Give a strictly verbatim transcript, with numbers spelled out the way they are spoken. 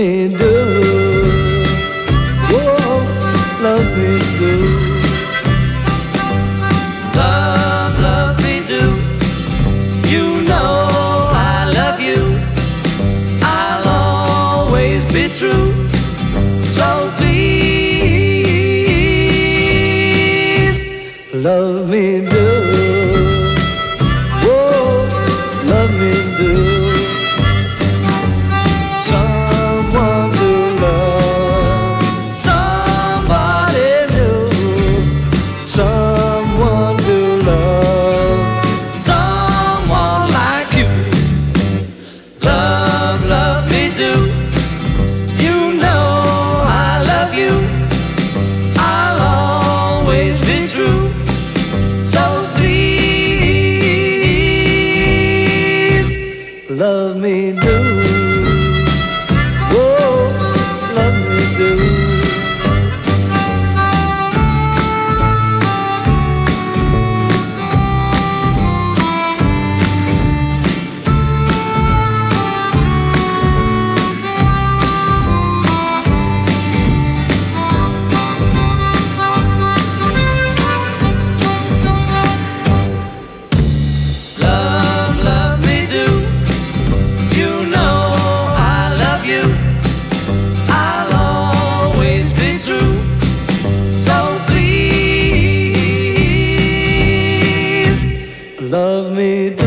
me do. Whoa, love me do. Love, love me do. You know I love you. I'll always be true. So please, Love me do. Whoa, love me do. Someone to love, somebody new, someone to love. someone like you. Love, love me do. You know I love you. I'll always be true. So please, Love me do. Whoa, love me do. love, love me do. You know I love you. I'll always be true. So please, Love me do.